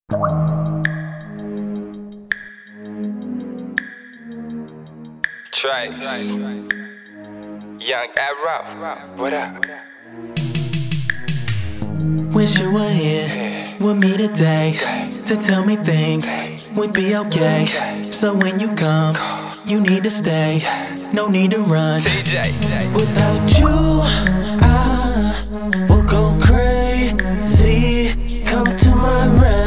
Trey, Young Arrow, what up? Wish you were here with me today to tell me things would be okay. So when you come, you need to stay, no need to run. Without you, I will go crazy. Come to my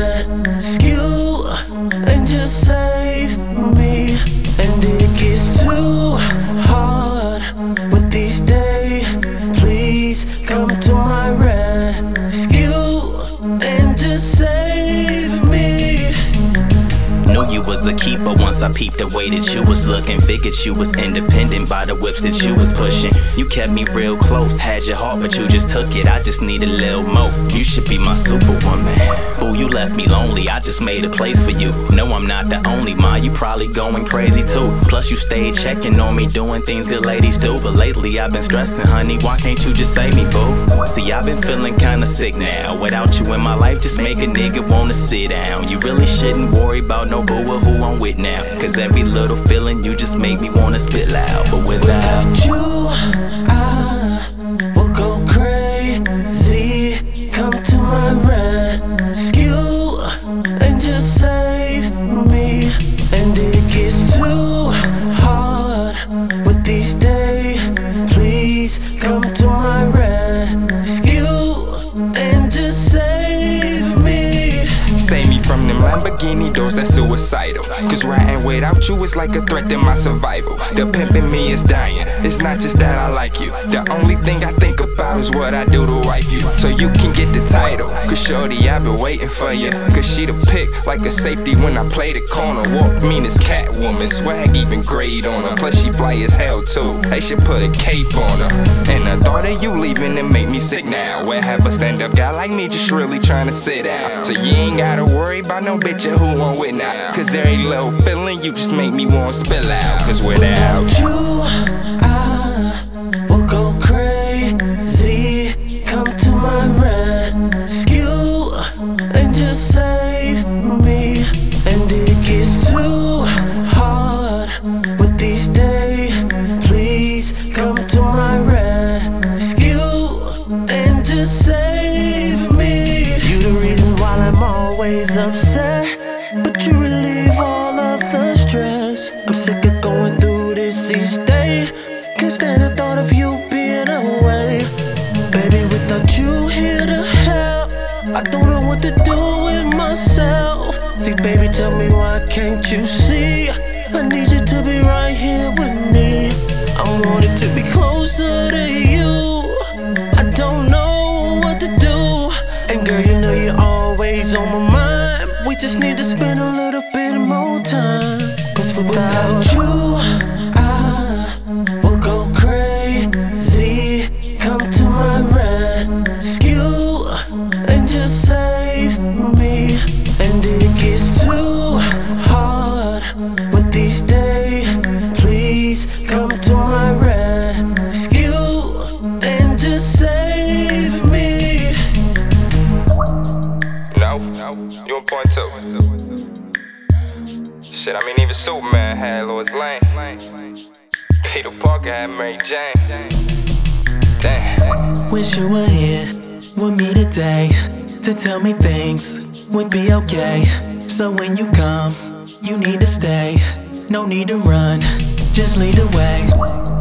rescue and just save me. And it gets too hard with these days. Please come to my rescue and just save me. Knew you was a keeper once I peeped the way that you was looking. Figured you was independent by the whips that you was pushing. You kept me real close, had your heart but you just took it. I just need a little more. You should be my superwoman. Boo, you left me lonely, I just made a place for you. No, I'm not the only ma, you probably going crazy too. Plus you stayed checking on me, doing things good ladies do. But lately I've been stressing, honey, why can't you just save me, boo? See, I've been feeling kinda sick now. Without you in my life, just make a nigga wanna sit down. You really shouldn't worry about no boo or who I'm with now. Cause every little feeling you just make me wanna spit loud. But without you, I will go crazy. Come to my rescue and just save me. And it gets too hard with these days. Please come to my rescue and just save me. Save me from them Lamborghini doors that's suicidal. Cause riding without you is like a threat to my survival. The pimp in me is dying, it's not just that I like you. The only thing I think about is what I do to wife you, so you can get the title. Cause shorty, I've been waiting for you. Cause she the pick, like a safety when I play the corner. Walk mean as Catwoman, swag even great on her. Plus she fly as hell too, they should put a cape on her. And the thought of you leaving it make me sick now. Where have a stand-up guy like me just really trying to sit out. So you ain't gotta worry about no bitch who I'm with now. Cause every little feeling you just make me wanna spill out. Cause without you, I will go crazy. Come to my rescue and just save me. And it gets too hard with these days. Please come to my rescue and just save me. You the reason why I'm always upset, but you relieve all of the stress. I'm sick of going through this each day. Can't stand the thought of you being away. Baby, without you here to help, I don't know what to do with myself. See, baby, tell me why can't you see? I need you to be right here with me. I wanted to be closer to you. I don't know what to do. And girl, you know you're always on my mind. We just need to spend a little bit more time. Cause without you, I will go crazy. Come to my rescue and just save me. And it gets too hard with these days. Please come to my rescue and just save me. No, you on point two. Shit, I mean even Superman had Lois Lane. Peter Parker had Mary Jane. Damn. Wish you were here with me today to tell me things would be okay. So when you come, you need to stay, no need to run, just lead the way.